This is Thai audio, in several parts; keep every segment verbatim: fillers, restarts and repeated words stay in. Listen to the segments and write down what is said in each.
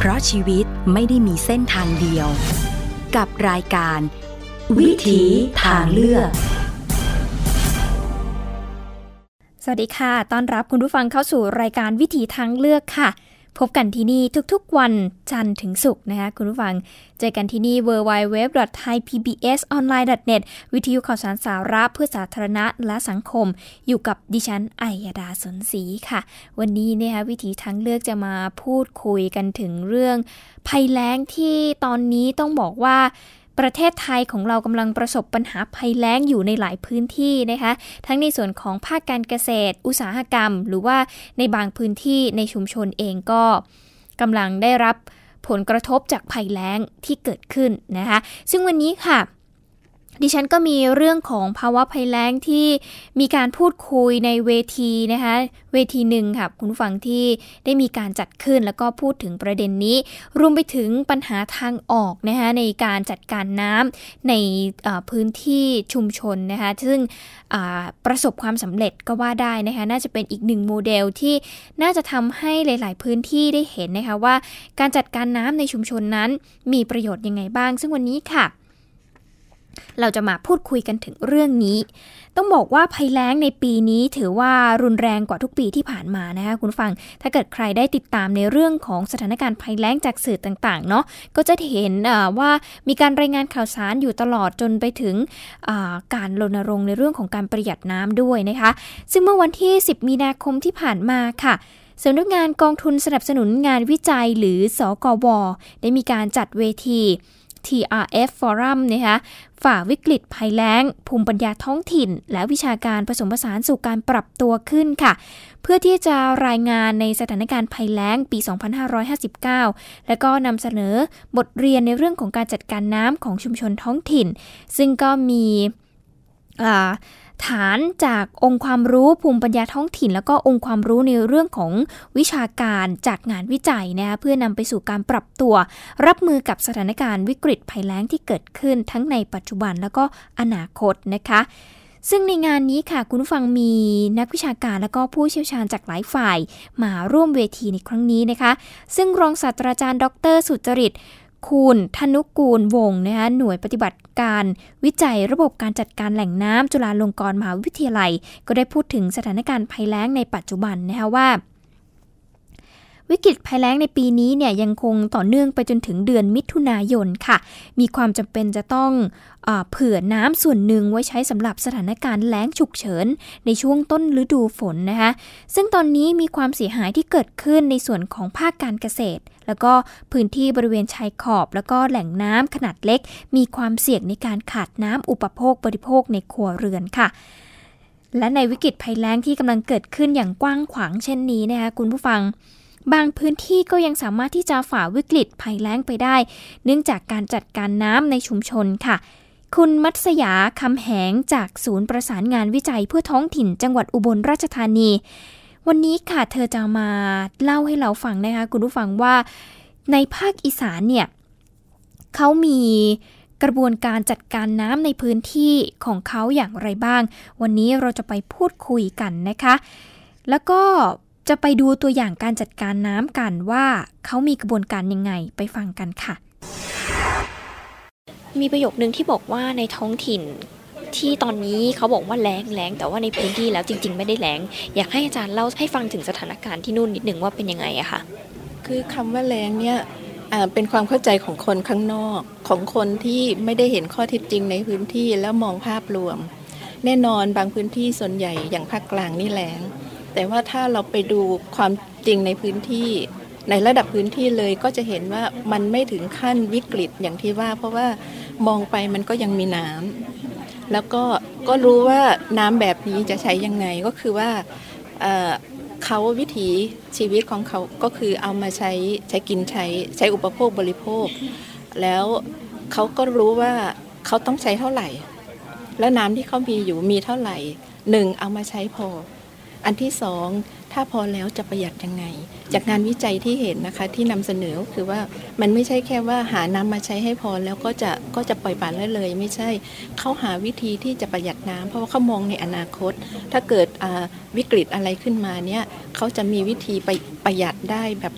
เพราะชีวิตไม่ได้มีเส้นทางเดียวกับรายการวิถีทางเลือกสวัสดีค่ะต้อนรับคุณผู้ฟังเข้าสู่รายการวิถีทางเลือกค่ะพบกันที่นี่ทุกๆวันจันทร์ถึงศุกร์นะคะคุณผู้ฟังเจอกันที่นี่ ดับเบิลยู ดับเบิลยู ดับเบิลยู ดอท ไทย พี บี เอส ออนไลน์ ดอท เน็ต วิทยุข่าวสารสาระเพื่อสาธารณะและสังคมอยู่กับดิฉันอัยดาสนศรีค่ะวันนี้นะคะวิถีทางเลือกจะมาพูดคุยกันถึงเรื่องภัยแล้งที่ตอนนี้ต้องบอกว่าประเทศไทยของเรากำลังประสบปัญหาภัยแล้งอยู่ในหลายพื้นที่นะคะทั้งในส่วนของภาคการเกษตรอุตสาหกรรมหรือว่าในบางพื้นที่ในชุมชนเองก็กำลังได้รับผลกระทบจากภัยแล้งที่เกิดขึ้นนะคะซึ่งวันนี้ค่ะดิฉันก็มีเรื่องของภาวะภัยแล้งที่มีการพูดคุยในเวทีนะคะเวทีหนึ่งค่ะคุณผู้ฟังที่ได้มีการจัดขึ้นแล้วก็พูดถึงประเด็นนี้รวมไปถึงปัญหาทางออกนะคะในการจัดการน้ำในพื้นที่ชุมชนนะคะซึ่งประสบความสำเร็จก็ว่าได้นะคะน่าจะเป็นอีกหนึ่งโมเดลที่น่าจะทำให้หลายๆพื้นที่ได้เห็นนะคะว่าการจัดการน้ำในชุมชนนั้นมีประโยชน์ยังไงบ้างซึ่งวันนี้ค่ะเราจะมาพูดคุยกันถึงเรื่องนี้ต้องบอกว่าภัยแล้งในปีนี้ถือว่ารุนแรงกว่าทุกปีที่ผ่านมานะคะคุณฟังถ้าเกิดใครได้ติดตามในเรื่องของสถานการณ์ภัยแล้งจากสื่อต่างๆเนาะก็จะเห็นว่ามีการรายงานข่าวสารอยู่ตลอดจนไปถึงการรณรงค์ในเรื่องของการประหยัดน้ำด้วยนะคะซึ่งเมื่อวันที่สิบมีนาคมที่ผ่านมาค่ะสำนักงานกองทุนสนับสนุนงานวิจัยหรือสกว.ได้มีการจัดเวที ที อาร์ เอฟ Forum นะคะฝ่าวิกฤตภัยแล้งภูมิปัญญาท้องถิ่นและวิชาการผสมผสานสู่การปรับตัวขึ้นค่ะเพื่อที่จะรายงานในสถานการณ์ภัยแล้งปี สองพันห้าร้อยห้าสิบเก้า แล้วก็นำเสนอบทเรียนในเรื่องของการจัดการน้ำของชุมชนท้องถิ่นซึ่งก็มีอ่าฐานจากองค์ความรู้ภูมิปัญญาท้องถิ่นแล้วก็องค์ความรู้ในเรื่องของวิชาการจากงานวิจัยนะคะเพื่อนำไปสู่การปรับตัวรับมือกับสถานการณ์วิกฤตภัยแล้งที่เกิดขึ้นทั้งในปัจจุบันแล้วก็อนาคตนะคะซึ่งในงานนี้ค่ะคุณผู้ฟังมีนักวิชาการและก็ผู้เชี่ยวชาญจากหลายฝ่ายมาร่วมเวทีในครั้งนี้นะคะซึ่งรองศาสตราจารย์ดร.สุจริตคูณธนุกูลวงศ์นะคะหน่วยปฏิบัติการวิจัยระบบการจัดการแหล่งน้ำจุฬาลงกรณ์มหาวิทยาลัยก็ได้พูดถึงสถานการณ์ภัยแล้งในปัจจุบันนะคะว่าวิกฤตภัยแล้งในปีนี้เนี่ยยังคงต่อเนื่องไปจนถึงเดือนมิถุนายนค่ะมีความจำเป็นจะต้องเอ่อเผื่อน้ำส่วนหนึ่งไว้ใช้สำหรับสถานการณ์แล้งฉุกเฉินในช่วงต้นฤดูฝนนะคะซึ่งตอนนี้มีความเสียหายที่เกิดขึ้นในส่วนของภาคการเกษตรแล้วก็พื้นที่บริเวณชายขอบแล้วก็แหล่งน้ำขนาดเล็กมีความเสี่ยงในการขาดน้ำอุปโภคบริโภคในครัวเรือนค่ะและในวิกฤตภัยแล้งที่กำลังเกิดขึ้นอย่างกว้างขวางเช่นนี้นะคะคุณผู้ฟังบางพื้นที่ก็ยังสามารถที่จะฝ่าวิกฤตภัยแล้งไปได้เนื่องจากการจัดการน้ำในชุมชนค่ะคุณมัตสยาคำแหงจากศูนย์ประสานงานวิจัยเพื่อท้องถิ่นจังหวัดอุบลราชธานีวันนี้ค่ะเธอจะมาเล่าให้เราฟังนะคะคุณผู้ฟังว่าในภาคอีสานเนี่ยเขามีกระบวนการจัดการน้ำในพื้นที่ของเขาอย่างไรบ้างวันนี้เราจะไปพูดคุยกันนะคะแล้วก็จะไปดูตัวอย่างการจัดการน้ำกันว่าเขามีกระบวนการยังไงไปฟังกันค่ะมีประโยคนึงที่บอกว่าในท้องถิ่นที่ตอนนี้เขาบอกว่าแล้งแล้งแต่ว่าในพื้นที่แล้วจริงๆไม่ได้แล้งอยากให้อาจารย์เล่าให้ฟังถึงสถานการณ์ที่นู่นนิดนึงว่าเป็นยังไงอะค่ะคือคำว่าแล้งเนี่ยเป็นความเข้าใจของคนข้างนอกของคนที่ไม่ได้เห็นข้อเท็จจริงในพื้นที่แล้วมองภาพรวมแน่นอนบางพื้นที่ส่วนใหญ่อย่างภาคกลางนี่แล้งแต่ว่าถ้าเราไปดูความจริงในพื้นที่ในระดับพื้นที่เลยก็จะเห็นว่ามันไม่ถึงขั้นวิกฤตอย่างที่ว่าเพราะว่ามองไปมันก็ยังมีน้ำแล้วก็ก็รู้ว่าน้ำแบบนี้จะใช้ยังไงก็คือว่า เอ่อ เขาวิถีชีวิตของเขาก็คือเอามาใช้ใช้กินใช้ใช้อุปโภคบริโภคแล้วเขาก็รู้ว่าเขาต้องใช้เท่าไหร่แล้วน้ำที่เขามีอยู่มีเท่าไหร่หนึ่งเอามาใช้พออันที่สองถ้าพอแล้วจะประหยัดยังไงจากงานวิจัยที่เห็นนะคะที่นำเสนอก็คือว่ามันไม่ใช่แค่ว่าหาน้ำมาใช้ให้พอแล้วก็จะก็จะปล่อยปละละเลยไม่ใช่เขาหาวิธีที่จะประหยัดน้ำเพราะว่าเขามองในอนาคตถ้าเกิดวิกฤตอะไรขึ้นมาเนี่ยเขาจะมีวิธีไปประหยัดได้แบบ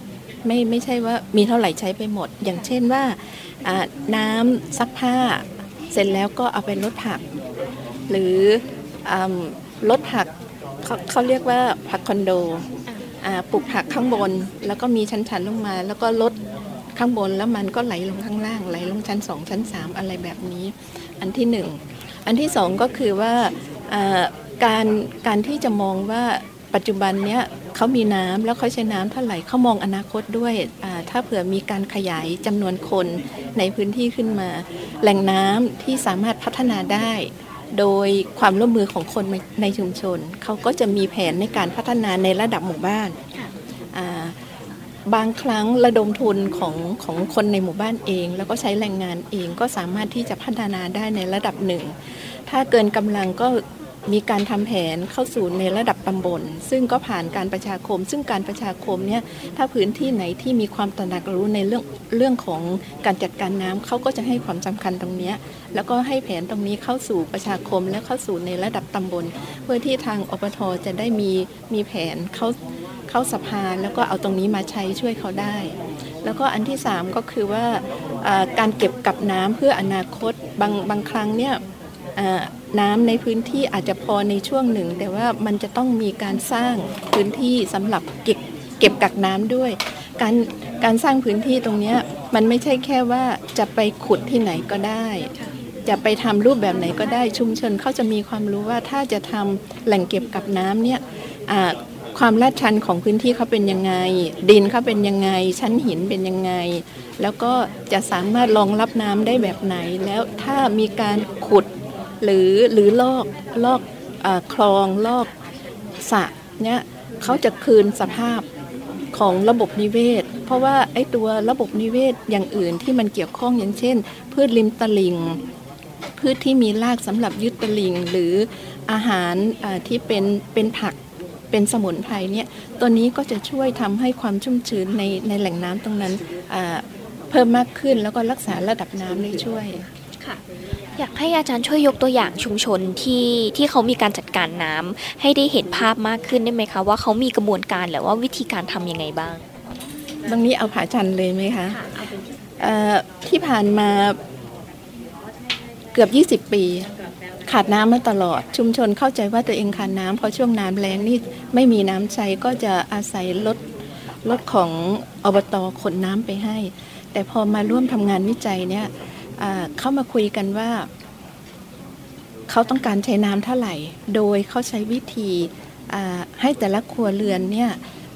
ไม่ไม่ใช่ว่ามีเท่าไหร่ใช้ไปหมดอย่างเช่นว่าน้ำซักผ้าเสร็จแล้วก็เอาไปลดผักหรือลดผักเขาเขาเรียกว่าผักคอนโดปลูกผักข้างบนแล้วก็มีชั้นๆลงมาแล้วก็ลดข้างบนแล้วมันก็ไหลลงข้างล่างไหลลงชั้นสองชั้นสามอะไรแบบนี้อันที่หนึ่งอันที่สองก็คือว่าการการที่จะมองว่าปัจจุบันเนี้ยเขามีน้ำแล้วเขาใช้น้ำเท่าไหร่เขามองอนาคตด้วยถ้าเผื่อมีการขยายจำนวนคนในพื้นที่ขึ้นมาแหล่งน้ำที่สามารถพัฒนาได้โดยความร่วมมือของคนในชุมชนเขาก็จะมีแผนในการพัฒนาในระดับหมู่บ้านบางครั้งระดมทุนของของคนในหมู่บ้านเองแล้วก็ใช้แรงงานเองก็สามารถที่จะพัฒนาได้ในระดับหนึ่งถ้าเกินกำลังก็มีการทำแผนเข้าสู่ในระดับตำบลซึ่งก็ผ่านการประชาคมซึ่งการประชาคมเนี่ยถ้าพื้นที่ไหนที่มีความตระหนักรู้ในเรื่องเรื่องของการจัดการน้ำเขาก็จะให้ความสำคัญตรงนี้แล้วก็ให้แผนตรงนี้เข้าสู่ประชาคมและเข้าสู่ในระดับตำบลเพื่อที่ทางอปท.จะได้มีมีแผนเข้าเข้าสภาแล้วก็เอาตรงนี้มาใช้ช่วยเขาได้แล้วก็อันที่สามก็คือว่าการเก็บกักน้ำเพื่ออนาคตบางบางครั้งเนี่ยน้ำในพื้นที่อาจจะพอในช่วงหนึ่งแต่ว่ามันจะต้องมีการสร้างพื้นที่สำหรับเก็บเก็บกักน้ำด้วยการการสร้างพื้นที่ตรงนี้มันไม่ใช่แค่ว่าจะไปขุดที่ไหนก็ได้จะไปทำรูปแบบไหนก็ได้ชุมชนเขาจะมีความรู้ว่าถ้าจะทำแหล่งเก็บกักน้ำเนี่ยความลาดชันของพื้นที่เขาเป็นยังไงดินเขาเป็นยังไงชั้นหินเป็นยังไงแล้วก็จะสามารถรองรับน้ำได้แบบไหนแล้วถ้ามีการขุดหรือหรือลอกลอกเอ่อคลองลอกสระเนี่ยเขาจะคืนสภาพของระบบนิเวศเพราะว่าไอ้ตัวระบบนิเวศอย่างอื่นที่มันเกี่ยวข้องอย่างเช่นพืชริมตลิ่งพืชที่มีรากสำหรับยึดตลิ่งหรืออาหารที่เป็นเป็นผักเป็นสมุนไพรเนี่ยตัวนี้ก็จะช่วยทำให้ความชุ่มชื้นในในแหล่งน้ำตรงนั้นเพิ่มมากขึ้นแล้วก็รักษาระดับน้ำได้ช่วยค่ะอยากให้อาจารย์ช่วยยกตัวอย่างชุมชนที่ที่เขามีการจัดการน้ำให้ได้เห็นภาพมากขึ้นได้ไหมคะว่าเขามีกระบวนการหรือว่าวิธีการทำยังไงบ้างตรงนี้เอาผาจันเลยไหมคะที่ผ่านมาเกือบยี่สิบปีขาดน้ำมาตลอดชุมชนเข้าใจว่าตัวเองขาดน้ำเพราะช่วงน้ำแล้งนี่ไม่มีน้ำใช้ก็จะอาศัยรถรถของอบต.ขนน้ำไปให้แต่พอมาร่วมทำงานวิจัยเนี่ยเข้ามาคุยกันว่าเขาต้องการใช้น้ำเท่าไหร่โดยเขาใช้วิธีให้แต่ละครัวเรือนเนี่ย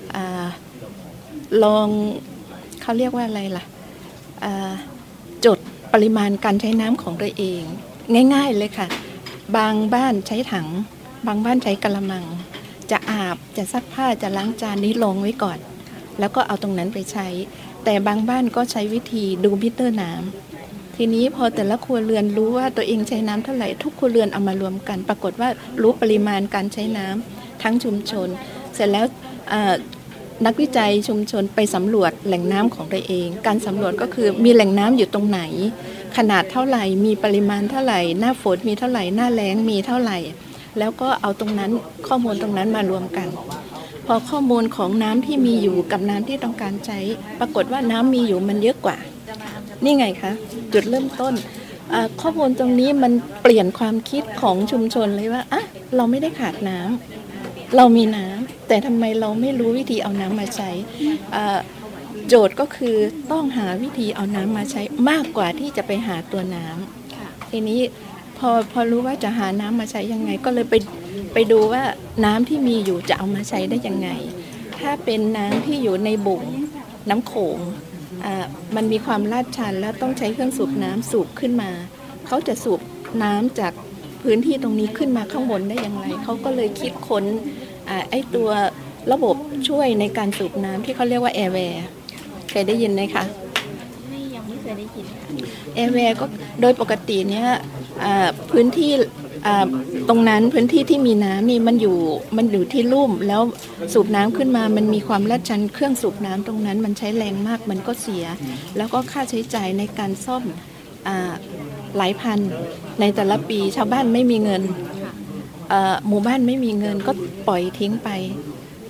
ลองเขาเรียกว่าอะไรล่ะจดปริมาณการใช้น้ำของตัวเองง่ายๆเลยค่ะบางบ้านใช้ถังบางบ้านใช้กะละมังจะอาบจะซักผ้าจะล้างจานนี้ลงไว้ก่อนแล้วก็เอาตรงนั้นไปใช้แต่บางบ้านก็ใช้วิธีดูมิเตอร์น้ำทีนี้พอแต่ละครัวเรือนรู้ว่าตัวเองใช้น้ำเท่าไหร่ทุกครัวเรือนเอามารวมกันปรากฏว่ารู้ปริมาณการใช้น้ำทั้งชุมชนเสร็จแล้วนักวิจัยชุมชนไปสำรวจแหล่งน้ำของตัวเองการสำรวจก็คือมีแหล่งน้ำอยู่ตรงไหนขนาดเท่าไหร่มีปริมาณเท่าไหร่หน้าฝนมีเท่าไหร่หน้าแล้งมีเท่าไหร่แล้วก็เอาตรงนั้นข้อมูลตรงนั้นมารวมกันพอข้อมูลของน้ำที่มีอยู่กับน้ำที่ต้องการใช้ปรากฏว่าน้ำมีอยู่มันเยอะกว่านี่ไงคะจุดเริ่มต้นข้อมูลตรงนี้มันเปลี่ยนความคิดของชุมชนเลยว่าอ่ะเราไม่ได้ขาดน้ำเรามีน้ำแต่ทำไมเราไม่รู้วิธีเอาน้ำมาใช้โจทย์ก็คือต้องหาวิธีเอาน้ำมาใช้มากกว่าที่จะไปหาตัวน้ำทีนี้พอพอรู้ว่าจะหาน้ำมาใช้ยังไงก็เลยไปไปดูว่าน้ำที่มีอยู่จะเอามาใช้ได้ยังไงถ้าเป็นน้ำที่อยู่ในบุ่งน้ำโขงมันมีความลาดชันแล้วต้องใช้เครื่องสูบน้ำสูบขึ้นมาเขาจะสูบน้ำจากพื้นที่ตรงนี้ขึ้นมาข้างบนได้อย่างไรเขาก็เลยคิดค้นไอ้ตัวระบบช่วยในการสูบน้ำที่เขาเรียกว่าแอร์แวร์เคยได้ยินไหมคะไม่ยังไม่เคยได้ยินแอร์แวร์ก็โดยปกติเนี่ยพื้นที่ตรงนั้นพื้นที่ที่มีน้ำนี่มันอยู่มันอยู่ที่ลุ่มแล้วสูบน้ำขึ้นมามันมีความลาดชันเครื่องสูบน้ำตรงนั้นมันใช้แรงมากมันก็เสียแล้วก็ค่าใช้จ่ายในการซ่อมหลายพันในแต่ละปีชาวบ้านไม่มีเงินหมู่บ้านไม่มีเงินก็ปล่อยทิ้งไป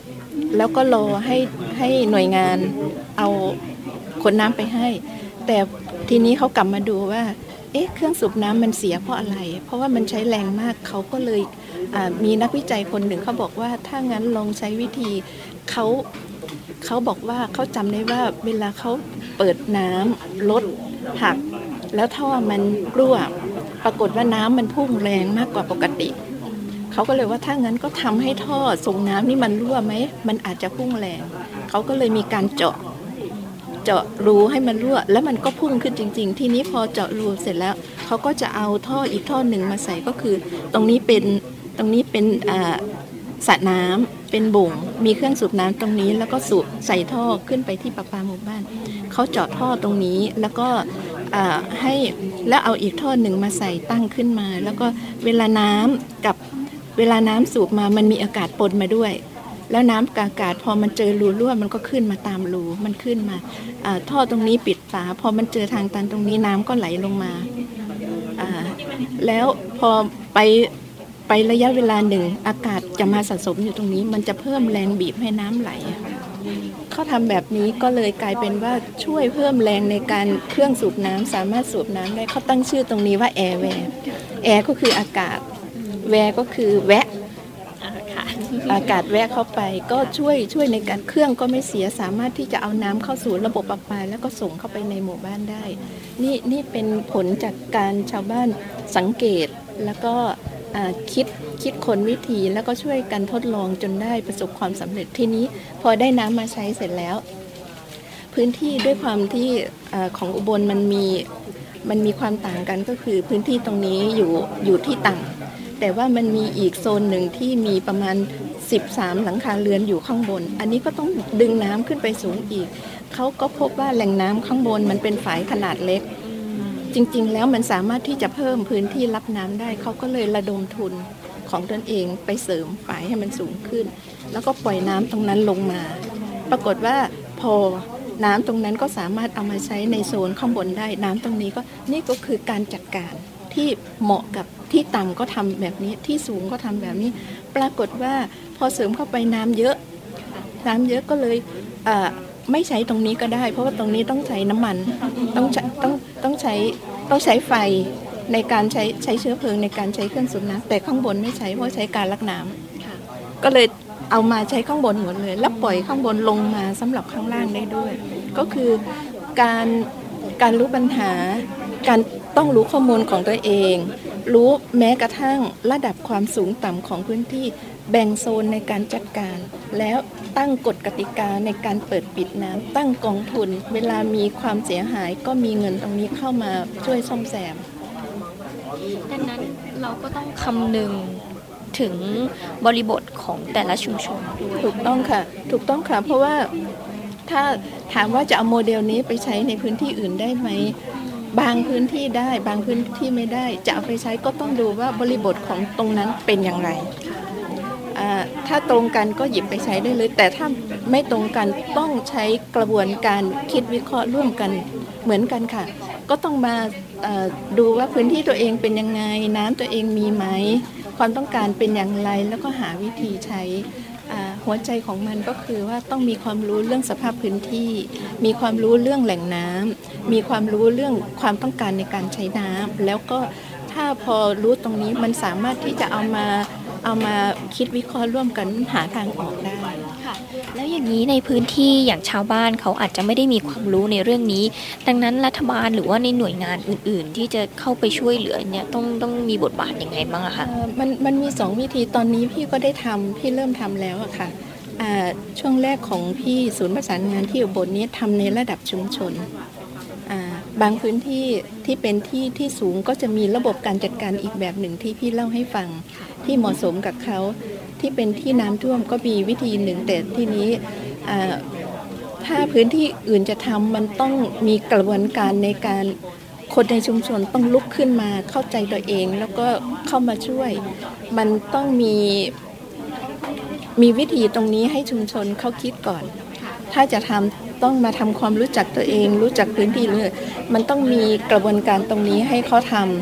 แล้วก็รอให้ให้หน่วยงานเอาขนน้ำไปให้แต่ทีนี้เขากลับมาดูว่าเอ๊ะเครื่องสูบน้ำมันเสียเพราะอะไรเพราะว่ามันใช้แรงมากเขาก็เลยมีนักวิจัยคนหนึ่งเขาบอกว่าถ้างั้นลองใช้วิธีเขาเขาบอกว่าเขาจำได้ว่าเวลาเขาเปิดน้ำลดหักแล้วท่อมันรั่วปรากฏว่าน้ำมันพุ่งแรงมากกว่าปกติเขาก็เลยว่าถ้างั้นก็ทำให้ท่อส่งน้ำนี่มันรั่วไหมมันอาจจะพุ่งแรงเขาก็เลยมีการเจาะเจาะรูให้มันรั่วแล้วมันก็พุ่งขึ้นจริงๆทีนี้พอเจาะรูเสร็จแล้วเขาก็จะเอาท่ออีกท่อหนึ่งมาใส่ก็คือตรงนี้เป็นตรงนี้เป็นอ่าสระน้ำเป็นบ่งมีเครื่องสูบน้ำตรงนี้แล้วก็สูบใส่ท่อขึ้นไปที่ประปาหมู่บ้านเขาเจาะท่อตรงนี้แล้วก็ให้แล้วเอาอีกท่อหนึ่งมาใส่ตั้งขึ้นมาแล้วก็เวลาน้ำกับเวลาน้ำสูบมามันมีอากาศปนมาด้วยแล้วน้ำกับอากาศพอมันเจอรูรั่วมันก็ขึ้นมาตามรูมันขึ้นมาท่อตรงนี้ปิดฝาพอมันเจอทางตันตรงนี้น้ำก็ไหลลงมาแล้วพอไปไประยะเวลาหนึ่งอากาศจะมาสะสมอยู่ตรงนี้มันจะเพิ่มแรงบีบให้น้ำไหลเขาทำแบบนี้ก็เลยกลายเป็นว่าช่วยเพิ่มแรงในการเครื่องสูบน้ำสามารถสูบน้ำได้เขาตั้งชื่อตรงนี้ว่าแอร์แวร์แอร์ก็คืออากาศแวร์ก็คือแวะอากาศแวะเข้าไปก็ช่วยช่วยในการเครื่องก็ไม่เสียสามารถที่จะเอาน้ำเข้าสู่ระบบประปาแล้วก็ส่งเข้าไปในหมู่บ้านได้นี่นี่เป็นผลจากการชาวบ้านสังเกตแล้วก็คิดคิดค้นวิธีแล้วก็ช่วยกันทดลองจนได้ประสบความสำเร็จทีนี้พอได้น้ำมาใช้เสร็จแล้วพื้นที่ด้วยความที่ของอุบลมันมีมันมีความต่างกันก็คือพื้นที่ตรงนี้อยู่อยู่ที่ต่ำแต่ว่ามันมีอีกโซนหนึ่งที่มีประมาณสิบสามหลังคาเรือนอยู่ข้างบนอันนี้ก็ต้องดึงน้ำขึ้นไปสูงอีกเขาก็พบว่าแหล่งน้ำข้างบนมันเป็นฝายขนาดเล็กจริงๆแล้วมันสามารถที่จะเพิ่มพื้นที่รับน้ำได้เขาก็เลยระดมทุนของตนเองไปเสริมฝายให้มันสูงขึ้นแล้วก็ปล่อยน้ำตรงนั้นลงมาปรากฏว่าพอน้ำตรงนั้นก็สามารถเอามาใช้ในโซนข้างบนได้น้ำตรงนี้ก็นี่ก็คือการจัดการที่เหมาะกับที่ต่ำก็ทำแบบนี้ที่สูงก็ทำแบบนี้ปรากฏว่าพอเสริมเข้าไปน้ำเยอะน้ำเยอะก็เลยไม่ใช้ตรงนี้ก็ได้เพราะว่าตรงนี้ต้องใช้น้ำมันต้องต้องต้องใช้ต้องใช้ไฟในการใช้ใช้เชื้อเพลิงในการใช้เครื่องสูบน้ำแต่ข้างบนไม่ใช้เพราะใช้การลักน้ำก็เลยเอามาใช้ข้างบนหมดเลยแล้วปล่อยข้างบนลงมาสำหรับข้างล่างได้ด้วยก็คือการการรู้ปัญหาการต้องรู้ข้อมูลของตัวเองรู้แม้กระทั่งระดับความสูงต่ำของพื้นที่แบ่งโซนในการจัดการแล้วตั้งกฎกติกาในการเปิดปิดน้ำตั้งกองทุนเวลามีความเสียหายก็มีเงินตรงนี้เข้ามาช่วยซ่อมแซมดังนั้นเราก็ต้องคำนึงถึงบริบทของแต่ละชุมชนด้วยถูกต้องค่ะถูกต้องค่ะเพราะว่าถ้าถามว่าจะเอาโมเดลนี้ไปใช้ในพื้นที่อื่นได้ไหมบางพื้นที่ได้บางพื้นที่ไม่ได้จะเอาไปใช้ก็ต้องดูว่าบริบทของตรงนั้นเป็นอย่างไรถ้าตรงกันก็หยิบไปใช้ได้เลยแต่ถ้าไม่ตรงกันต้องใช้กระบวนการคิดวิเคราะห์ร่วมกันเหมือนกันค่ะก็ต้องมาดูว่าพื้นที่ตัวเองเป็นยังไงน้ำตัวเองมีไหมความต้องการเป็นอย่างไรแล้วก็หาวิธีใช้หัวใจของมันก็คือว่าต้องมีความรู้เรื่องสภาพพื้นที่มีความรู้เรื่องแหล่งน้ำมีความรู้เรื่องความต้องการในการใช้น้ำแล้วก็ถ้าพอรู้ตรงนี้มันสามารถที่จะเอามาเอามาคิดวิเคราะห์ร่วมกันหาทางออกได้ค่ะแล้วอย่างนี้ในพื้นที่อย่างชาวบ้านเขาอาจจะไม่ได้มีความรู้ในเรื่องนี้ดังนั้นรัฐบาลหรือว่าในหน่วยงานอื่นๆที่จะเข้าไปช่วยเหลือเนี่ยต้องต้องมีบทบาทยังไงบ้างอะคะมันมันมีสองวิธีตอนนี้พี่ก็ได้ทำพี่เริ่มทำแล้วอะค่ะช่วงแรกของพี่ศูนย์ประสานงานที่อุบลนี้ทำในระดับชุมชนบางพื้นที่ที่เป็นที่ที่สูงก็จะมีระบบการจัดการอีกแบบหนึ่งที่พี่เล่าให้ฟังที่เหมาะสมกับเขาที่เป็นที่น้ำท่วมก็มีวิธีหนึ่งแต่ที่นี้ถ้าพื้นที่อื่นจะทำมันต้องมีกระบวนการในการคนในชุมชนต้องลุกขึ้นมาเข้าใจตัวเองแล้วก็เข้ามาช่วยมันต้องมีมีวิธีตรงนี้ให้ชุมชนเขาคิดก่อนถ้าจะทำต้องมาทำความรู้จักตัวเองรู้จักพื้นที่เลยมันต้องมีกระบวนการตรงนี้ให้เขาทำ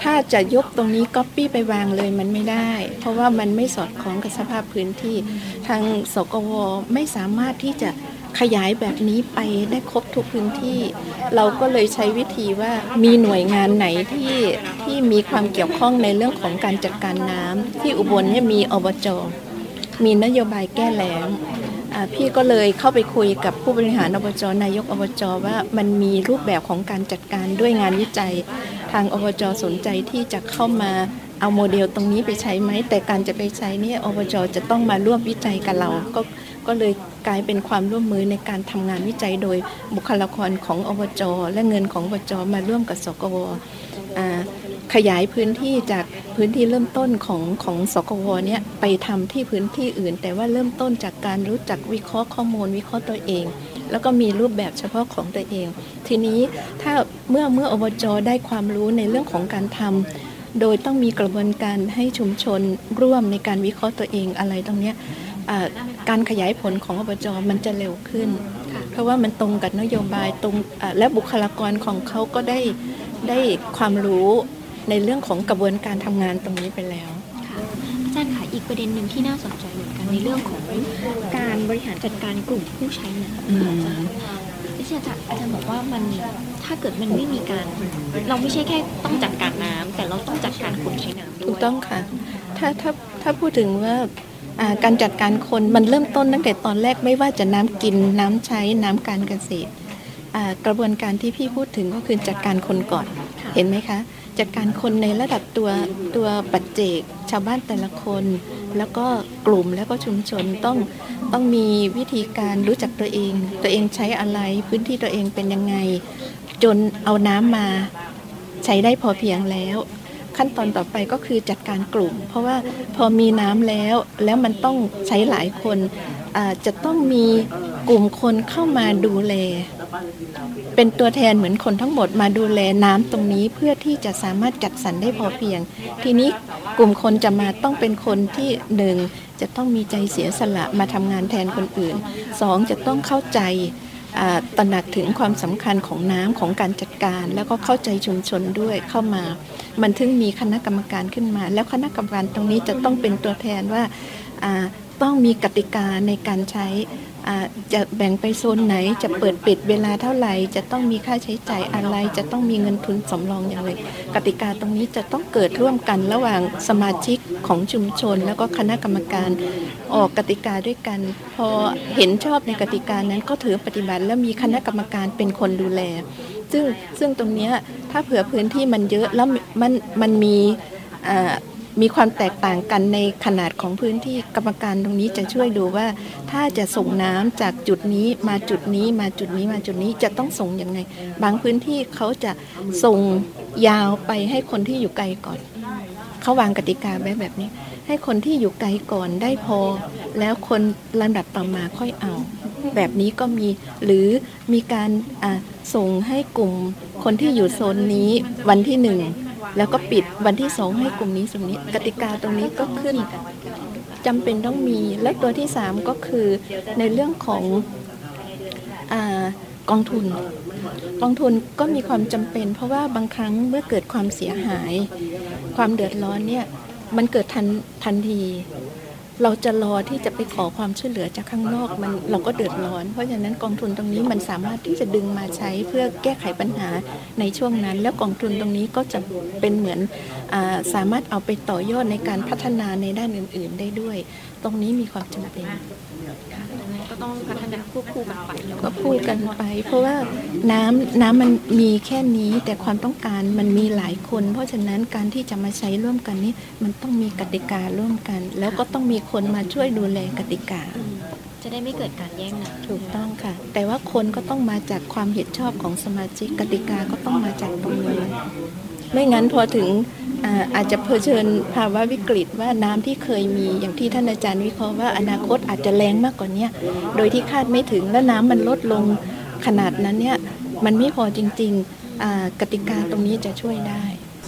ถ้าจะยกตรงนี้ก๊อปปี้ไปวางเลยมันไม่ได้เพราะว่ามันไม่สอดคล้องกับสภาพพื้นที่ทางสกวไม่สามารถที่จะขยายแบบนี้ไปได้ครบทุกพื้นที่เราก็เลยใช้วิธีว่ามีหน่วยงานไหนที่ที่มีความเกี่ยวข้องในเรื่องของการจัดการน้ำที่อุบลเนี่ยมีอบจ.มีนโยบายแก้แล้งพี่ก็เลยเข้าไปคุยกับผู้บริหารอบจ.นายกอบจ.ว่ามันมีรูปแบบของการจัดการด้วยงานวิจัยทางอบจ.สนใจที่จะเข้ามาเอาโมเดลตรงนี้ไปใช้ไหมแต่การจะไปใช้เนี่ยอบจ.จะต้องมาร่วมวิจัยกับเราก็ก็เลยกลายเป็นความร่วมมือในการทำงานวิจัยโดยบุคลากรของอบจ.และเงินของอบจ.มาร่วมกับสกว.ขยายพื้นที่จากพื้นที่เริ่มต้นของของสกว.เนี่ยไปทำที่พื้นที่อื่นแต่ว่าเริ่มต้นจากการรู้จักวิเคราะห์ข้อมูลวิเคราะห์ตัวเองแล้วก็มีรูปแบบเฉพาะของตัวเองทีนี้ถ้าเมื่อเมื่ออบจ.ได้ความรู้ในเรื่องของการทำโดยต้องมีกระบวนการให้ชุมชนร่วมในการวิเคราะห์ตัวเองอะไรตรงนี้การขยายผลของอบจ.มันจะเร็วขึ้นเพราะว่ามันตรงกับนโยบายตรงและบุคลากรของเขาก็ได้ได้ความรู้ในเรื่องของกระบวนการทำงานตรงนี้ไปแล้วค่ะอาจารย์ค่ะอีกประเด็นหนึ่งที่น่าสนใจเหมือนกันในเรื่องของการบริหารจัดการกลุ่มผู้ใช้น้ำที่อาจารย์อาจารย์บอกว่ามันถ้าเกิดมันไม่มีการเราไม่ใช่แค่ต้องจัดการน้ำแต่เราต้องจัดการคนใช้น้ำด้วยถูกต้องค่ะถ้าถ้าถ้าพูดถึงว่าการจัดการคนมันเริ่มต้นตั้งแต่ตอนแรกไม่ว่าจะน้ำกินน้ำใช้น้ำการเกษตรกระบวนการที่พี่พูดถึงก็คือจัดการคนก่อนเห็นไหมคะจัดการคนในระดับตัวตัวปัจเจกชาวบ้านแต่ละคนแล้วก็กลุ่มแล้วก็ชุมชนต้องต้องมีวิธีการรู้จักตัวเองตัวเองใช้อะไรพื้นที่ตัวเองเป็นยังไงจนเอาน้ำมาใช้ได้พอเพียงแล้วขั้นตอนต่อไปก็คือจัดการกลุ่มเพราะว่าพอมีน้ำแล้วแล้วมันต้องใช้หลายคนจะต้องมีกลุ่มคนเข้ามาดูแลเป็นตัวแทนเหมือนคนทั้งหมดมาดูแลน้ำตรงนี้เพื่อที่จะสามารถจัดสรรได้พอเพียงทีนี้กลุ่มคนจะมาต้องเป็นคนที่หนึ่งจะต้องมีใจเสียสละมาทำงานแทนคนอื่นสองจะต้องเข้าใจตระหนักถึงความสำคัญของน้ำของการจัดการแล้วก็เข้าใจชุมชนด้วยเข้ามามันถึงมีคณะกรรมการขึ้นมาแล้วคณะกรรมการตรงนี้จะต้องเป็นตัวแทนว่าต้องมีกติกาในการใช้จะแบ่งไปโซนไหนจะเปิดปิดเวลาเท่าไหร่จะต้องมีค่าใช้จ่ายอะไรจะต้องมีเงินทุนสำรองอย่างไรกติกาตรงนี้จะต้องเกิดร่วมกันระหว่างสมาชิกของชุมชนแล้วก็คณะกรรมการออกกติกาด้วยกันพอเห็นชอบในกติกานั้นก็ถือปฏิบัติแล้วมีคณะกรรมการเป็นคนดูแลซึ่งซึ่งตรงนี้ถ้าเผื่อพื้นที่มันเยอะแล้วมันมันมีมีความแตกต่างกันในขนาดของพื้นที่กรรมการตรงนี้จะช่วยดูว่าถ้าจะส่งน้ำจากจุดนี้มาจุดนี้มาจุดนี้มาจุดนี้จะต้องส่งยังไงบางพื้นที่เขาจะส่งยาวไปให้คนที่อยู่ไกลก่อนเขาวางกติกาไว้แบบนี้ให้คนที่อยู่ไกลก่อนได้พอแล้วคนลำดับต่อมาค่อยเอาแบบนี้ก็มีหรือมีการส่งให้กลุ่มคนที่อยู่โซนนี้วันที่หนึ่งแล้วก็ปิดวันที่สองให้กลุ่มนี้ส่วนนี้กติกาตรงนี้ก็ขึ้นจำเป็นต้องมีและตัวที่สามก็คือในเรื่องของอ่ากองทุนกองทุนก็มีความจำเป็นเพราะว่าบางครั้งเมื่อเกิดความเสียหายความเดือดร้อนเนี่ยมันเกิดทันทันทีเราจะรอที่จะไปขอความช่วยเหลือจากข้างนอกมันเราก็เดือดร้อนเพราะฉะนั้นกองทุนตรงนี้มันสามารถที่จะดึงมาใช้เพื่อแก้ไขปัญหาในช่วงนั้นแล้วกองทุนตรงนี้ก็จะเป็นเหมือนอาสามารถเอาไปต่อยอดในการพัฒนาในด้านอื่นๆได้ด้วยตรงนี้มีความจำเป็นก็ต้องพัฒนาควบคู่กันไปก็พูดกันไปเพราะว่าน้ำน้ำมันมีแค่นี้แต่ความต้องการมันมีหลายคนเพราะฉะนั้นการที่จะมาใช้ร่วมกันนี้มันต้องมีกติการ่วมกันแล้วก็ต้องมีคนมาช่วยดูแลกติกาจะได้ไม่เกิดการแย่งนะถูกต้องค่ะแต่ว่าคนก็ต้องมาจากความเห็นชอบของสมาชิกกติกาก็ต้องมาจากตรงนี้ไม่งั้นพอถึง อา, อาจจะเผชิญภาวะวิกฤตว่าน้ำที่เคยมีอย่างที่ท่านอาจารย์วิเคราะห์ว่าอนาคตอาจจะแรงมากกว่านี้โดยที่คาดไม่ถึงและน้ำมันลดลงขนาดนั้นเนี่ยมันไม่พอจริงๆกติกาตรงนี้จะช่วยได้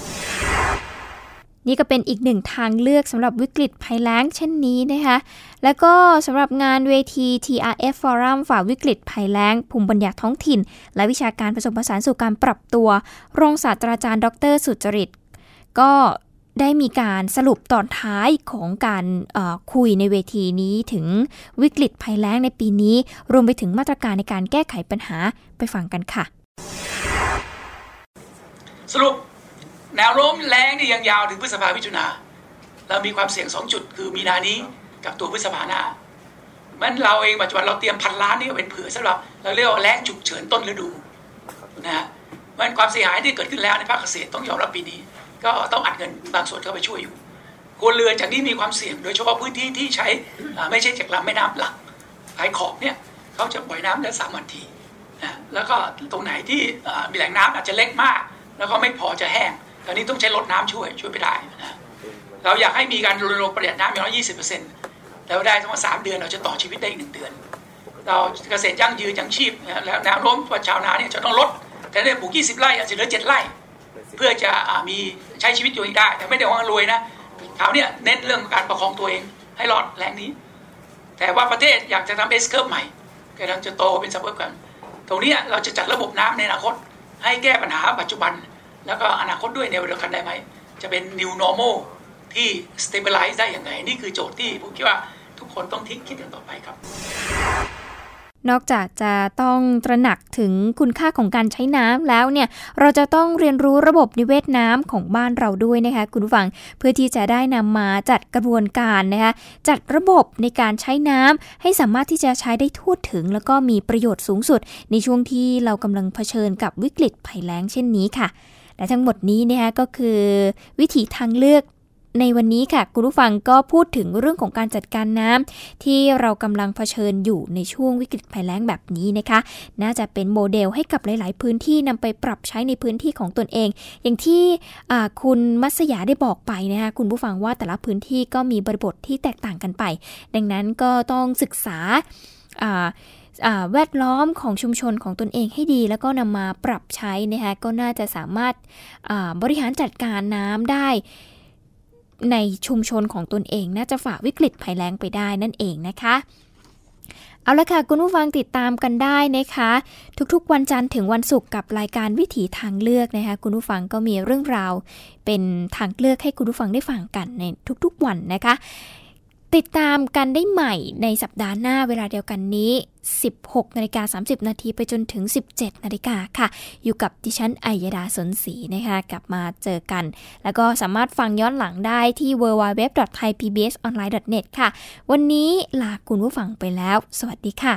นี่ก็เป็นอีกหนึ่งทางเลือกสำหรับวิกฤตภัยแล้งเช่นนี้นะคะแล้วก็สำหรับงานเวที ที อาร์ เอฟ Forum ฝ่าวิกฤตภัยแล้งภูมิปัญญาท้องถิ่นและวิชาการผสมผสานสู่การปรับตัวรองศาสตราจารย์ดรสุจริตก็ได้มีการสรุปตอนท้ายของการคุยในเวทีนี้ถึงวิกฤตภัยแล้งในปีนี้รวมไปถึงมาตรการในการแก้ไขปัญหาไปฟังกันค่ะสรุปแนวโน้มแล้งนี่ยังยาวถึงพฤษภาคมมิถุนาเรามีความเสี่ยงสองจุดคือมีนานี้กับตัวพฤษภาหน้ามันเราเองปัจจุบันเราเตรียมพันล้านนี่เป็นเผื่อสำหรับเราเรียกว่าแล้งฉุกเฉินต้นฤดูนะฮะมันความเสียหายที่เกิดขึ้นแล้วในภาคเกษตรต้องยอมรับปีนี้ก็ต้องอัดเงินบางส่วนเข้าไปช่วยอยู่ครัวเรือนจากนี้มีความเสี่ยงโดยเฉพาะพื้นที่ที่ใช้ไม่ใช่จากลำแม่น้ำหลักภายขอบเนี่ยเขาจะปล่อยน้ำได้สามวันทีนะแล้วก็ตรงไหนที่มีแหล่งน้ำอาจจะเล็กมากแล้วก็ไม่พอจะแห้งตอนนี้ต้องใช้รถน้ำช่วยช่วยไปได้นะเราอยากให้มีการรณรงค์ประหยัดน้ำอย่างน้อย ยี่สิบเปอร์เซ็นต์ แล้วได้ทั้งหมดสามเดือนเราจะต่อชีวิตได้อีกหนึ่งเดือนเราเกษตรยั่งยืนยั่งชีพแล้วแนวโน้มว่าชาวนาเนี่ยจะต้องลดแต่ได้ปลูกยี่สิบไร่อาจจะเหลือเจ็ดไร่เพื่อจะมีใช้ชีวิตอยู่ได้แต่ไม่ได้หวังรวยนะเขาเนี่ยเน้นเรื่องการประคองตัวเองให้รอดแรงนี้แต่ว่าประเทศอยากจะทำเอสเคิร์ฟใหม่กำลังจะโตเป็นซับเวิร์บกันตรงนี้เราจะจัดระบบน้ำในอนาคตให้แก้ปัญหาปัจจุบันแล้วก็อนาคตด้วยในเดียวกันได้ไหมจะเป็น new normal ที่ stabilize ได้อย่างไรนี่คือโจทย์ที่ผมคิดว่าทุกคนต้องทิ้งคิดกันต่อไปครับนอกจากจะต้องตระหนักถึงคุณค่าของการใช้น้ำแล้วเนี่ยเราจะต้องเรียนรู้ระบบนิเวศน้ำของบ้านเราด้วยนะคะคุณผู้ฟังเพื่อที่จะได้นำมาจัดกระบวนการนะคะจัดระบบในการใช้น้ำให้สามารถที่จะใช้ได้ทั่วถึงแล้วก็มีประโยชน์สูงสุดในช่วงที่เรากำลังเผชิญกับวิกฤตภัยแล้งเช่นนี้ค่ะและทั้งหมดนี้นะคะก็คือวิถีทางเลือกในวันนี้ค่ะคุณผู้ฟังก็พูดถึงเรื่องของการจัดการน้ำที่เรากำลังเผชิญอยู่ในช่วงวิกฤตภัยแล้งแบบนี้นะคะน่าจะเป็นโมเดลให้กับหลายๆพื้นที่นำไปปรับใช้ในพื้นที่ของตนเองอย่างที่คุณมัสยาได้บอกไปนะคะคุณผู้ฟังว่าแต่ละพื้นที่ก็มีบริบทที่แตกต่างกันไปดังนั้นก็ต้องศึกษาแวดล้อมของชุมชนของตนเองให้ดีแล้วก็นำมาปรับใช้นะคะก็น่าจะสามารถบริหารจัดการน้ำได้ในชุมชนของตนเองน่าจะฝ่าวิกฤตภัยแล้งไปได้นั่นเองนะคะเอาละค่ะคุณผู้ฟังติดตามกันได้นะคะทุกๆวันจันทร์ถึงวันศุกร์กับรายการวิถีทางเลือกนะคะคุณผู้ฟังก็มีเรื่องราวเป็นทางเลือกให้คุณผู้ฟังได้ฟังกันในทุกๆวันนะคะติดตามกันได้ใหม่ในสัปดาห์หน้าเวลาเดียวกันนี้ สิบหกนาฬิกาสามสิบนาทีไปจนถึง สิบเจ็ดนาฬิกาค่ะอยู่กับดิฉันอัยดาสนศรีนะคะกลับมาเจอกันแล้วก็สามารถฟังย้อนหลังได้ที่ ดับเบิลยู ดับเบิลยู ดับเบิลยู ดอท ไทย พี บี เอส ออนไลน์ ดอท เน็ต ค่ะวันนี้ลาคุณผู้ฟังไปแล้วสวัสดีค่ะ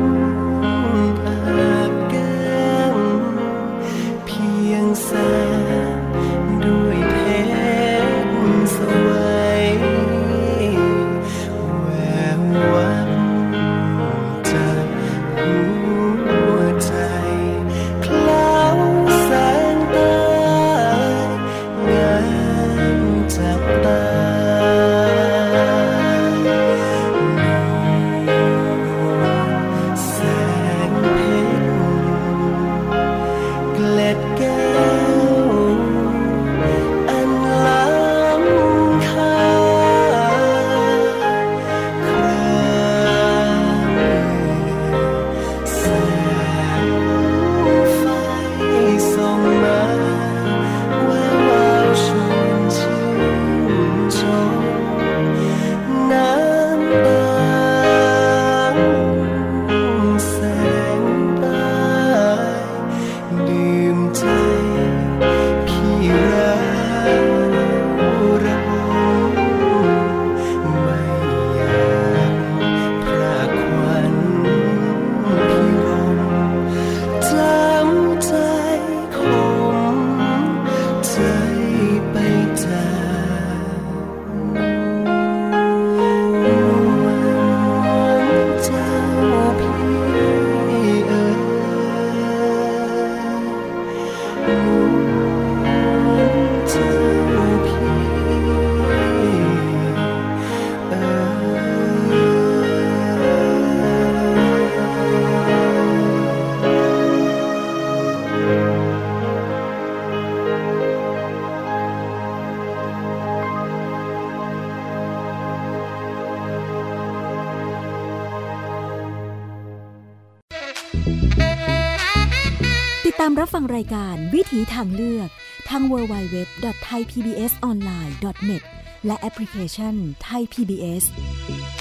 แสงามรับฟังรายการวิถีทางเลือกทาง ดับเบิลยู ดับเบิลยู ดับเบิลยู ดอท ไทย พี บี เอส ออนไลน์ ดอท เน็ต และแอปพลิเคชัน Thai พี บี เอส